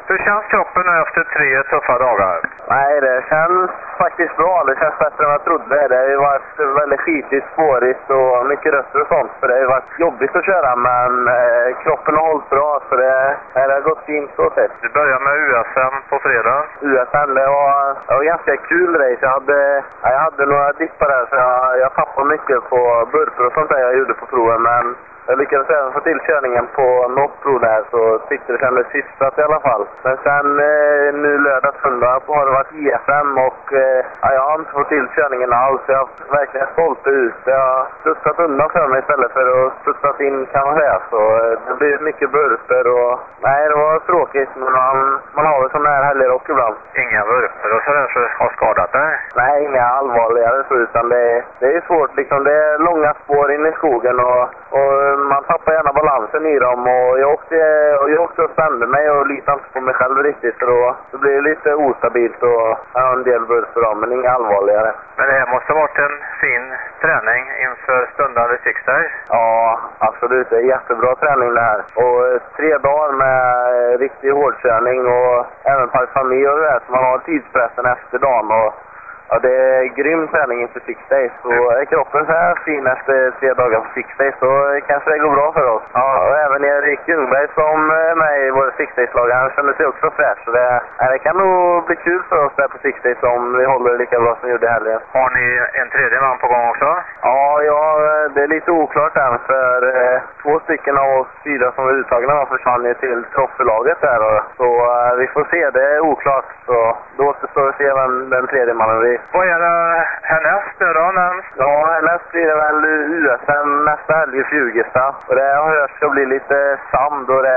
Hur känns kroppen nu efter 3 tuffa dagar? Nej, det känns faktiskt bra. Det känns bättre än jag trodde. Det har ju varit väldigt skitigt, spårigt och mycket röster och sånt. För det har ju varit jobbigt att köra, men kroppen har hållit bra. Så det har gått fint så sett. Du börjar med USM på fredag. USM, det var ganska kul race. Jag hade några dippar där, så jag tappade mycket på burper och sånt där jag gjorde på proven. Men jag lyckades även få till körningen på något prov där, så tyckte det kändes hyfsat i alla fall. Men sen nu lördag söndag har det varit IFM och jag har inte fått till körningen alls. Jag har verkligen stolt ut. Jag har studsat undan för mig istället för att studsat in kan man säga. Så det blir mycket burper och nej, det var tråkigt, men man har väl sådana här helger också ibland. Inga burper och sådär så har skadat dig? Nej, inga allvarligare så, utan det är svårt liksom. Det är långa spår in i skogen och man tappar gärna balansen i dem, och jag åkte och spände mig och litade inte på mig själv riktigt, så då blir det lite ostabilt och jag har en del burper dem, men inga allvarligare. Men det här måste ha varit en fin träning inför stundande Six Days? Ja, absolut. Det är jättebra träning det här. Och 3 dagar med riktig hårdkörning och även parfami och det där, så man har tidspressen efter dagen. Och ja, det är grym träning inför Six Days. Så är kroppen så här fin efter 3 dagar på Six Days, så kanske det går bra för oss. Ja, och även Erik Ljungberg som är med i vår Six Days-lag, han känner sig också fräsch. Så det kan nog bli kul för oss där på Six Days om vi håller lika bra som vi gjorde helgen. Har ni en tredje man på gång också? Ja, det är lite oklart än, för 2 stycken av oss 4 som var uttagna försvann till trofélaget där. Så vi får se, det är oklart. Så då återstår att se vem den tredje mannen blir. Vad är det härnäst nu då? Ja, härnäst blir det väl USM nästa helg i Fjugesta. Och det har hört ska bli lite sand, och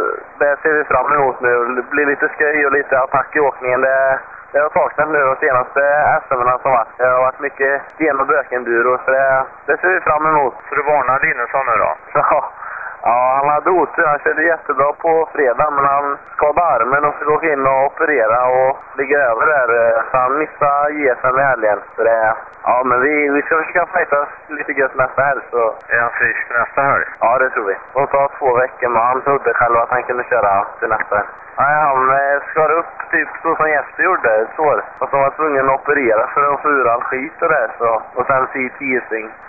det ser vi fram emot nu. Det blir lite sköj och lite attack i åkningen. Det har saknat nu de senaste SM-erna som varit. Det har varit mycket sten- och bökenduro, så det ser vi fram emot. Så du varnar Linusson nu då? Ja, han hade otur. Han körde jättebra på fredag, men han skadade armen och fick åka in och operera och ligger över där. Så han missade GSM i helgen. Så ja, men vi ska försöka fightas lite gött nästa helg. Så. Är han frisk nästa helg? Ja, det tror vi. Det tar 2 veckor, men han trodde själv att han kunde köra till nästa helg. Nej, han skar upp typ så som Jesper gjorde ett år. Och så var tvungen att operera för att få ur all skit och det. Och sen CT-sting.